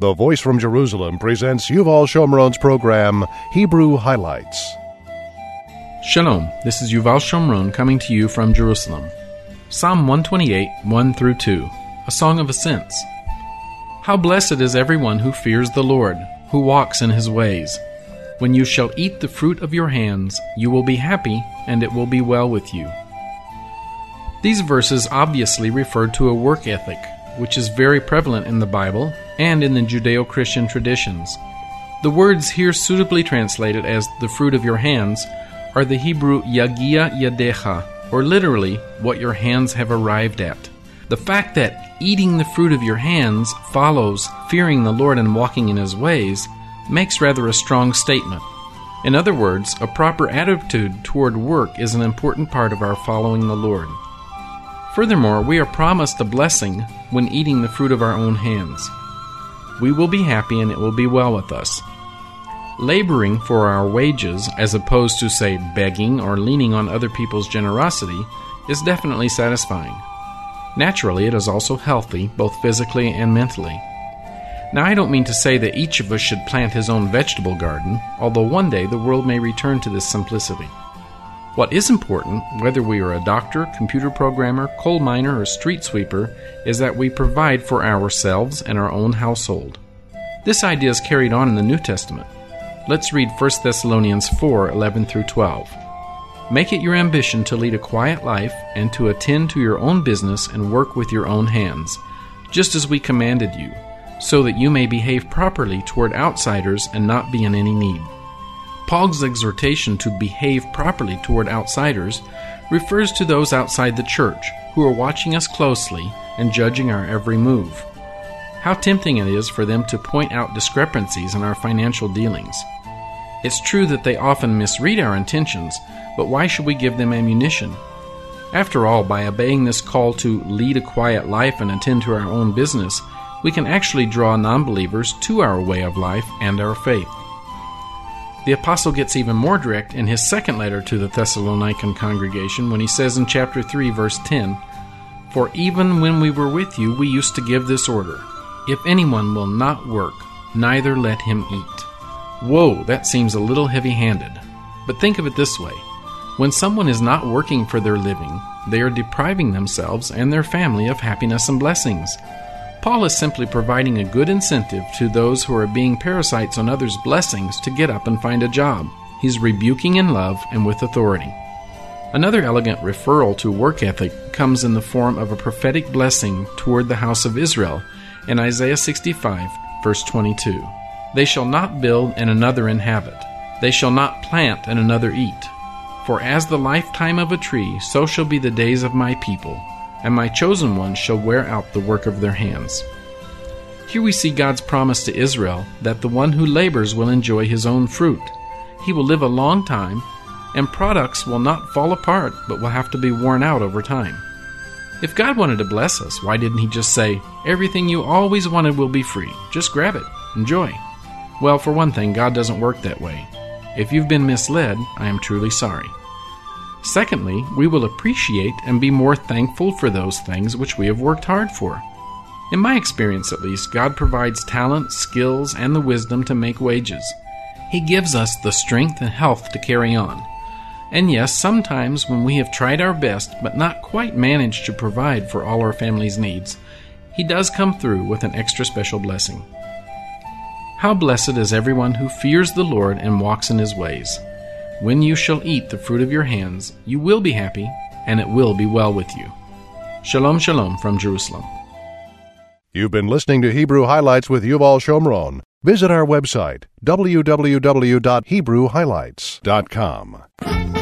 The Voice from Jerusalem presents Yuval Shomron's program, Hebrew Highlights. Shalom, this is Yuval Shomron coming to you from Jerusalem. Psalm 128, 1-2, a song of ascents. How blessed is everyone who fears the Lord, who walks in his ways. When you shall eat the fruit of your hands, you will be happy, and it will be well with you. These verses obviously refer to a work ethic, which is very prevalent in the Bible and in the Judeo-Christian traditions. The words here suitably translated as the fruit of your hands are the Hebrew yagia yadecha, or literally, what your hands have arrived at. The fact that eating the fruit of your hands follows fearing the Lord and walking in His ways makes rather a strong statement. In other words, a proper attitude toward work is an important part of our following the Lord. Furthermore, we are promised a blessing when eating the fruit of our own hands. We will be happy and it will be well with us. Laboring for our wages, as opposed to, say, begging or leaning on other people's generosity, is definitely satisfying. Naturally, it is also healthy, both physically and mentally. Now, I don't mean to say that each of us should plant his own vegetable garden, although one day the world may return to this simplicity. What is important, whether we are a doctor, computer programmer, coal miner, or street sweeper, is that we provide for ourselves and our own household. This idea is carried on in the New Testament. Let's read 1 Thessalonians 4, 11-12. Make it your ambition to lead a quiet life and to attend to your own business and work with your own hands, just as we commanded you, so that you may behave properly toward outsiders and not be in any need. Paul's exhortation to behave properly toward outsiders refers to those outside the church who are watching us closely and judging our every move. How tempting it is for them to point out discrepancies in our financial dealings. It's true that they often misread our intentions, but why should we give them ammunition? After all, by obeying this call to lead a quiet life and attend to our own business, we can actually draw non-believers to our way of life and our faith. The apostle gets even more direct in his second letter to the Thessalonican congregation when he says in chapter 3, verse 10, "For even when we were with you, we used to give this order, if anyone will not work, neither let him eat." Whoa, that seems a little heavy-handed. But think of it this way. When someone is not working for their living, they are depriving themselves and their family of happiness and blessings. Paul is simply providing a good incentive to those who are being parasites on others' blessings to get up and find a job. He's rebuking in love and with authority. Another elegant referral to work ethic comes in the form of a prophetic blessing toward the house of Israel in Isaiah 65, verse 22. "They shall not build and another inhabit. They shall not plant and another eat. For as the lifetime of a tree, so shall be the days of my people, and my chosen ones shall wear out the work of their hands." Here we see God's promise to Israel that the one who labors will enjoy his own fruit. He will live a long time, and products will not fall apart, but will have to be worn out over time. If God wanted to bless us, why didn't He just say, "Everything you always wanted will be free. Just grab it. Enjoy"? Well, for one thing, God doesn't work that way. If you've been misled, I am truly sorry. Secondly, we will appreciate and be more thankful for those things which we have worked hard for. In my experience, at least, God provides talent, skills, and the wisdom to make wages. He gives us the strength and health to carry on. And yes, sometimes when we have tried our best but not quite managed to provide for all our family's needs, He does come through with an extra special blessing. How blessed is everyone who fears the Lord and walks in His ways. When you shall eat the fruit of your hands, you will be happy, and it will be well with you. Shalom, shalom from Jerusalem. You've been listening to Hebrew Highlights with Yuval Shomron. Visit our website, www.hebrewhighlights.com.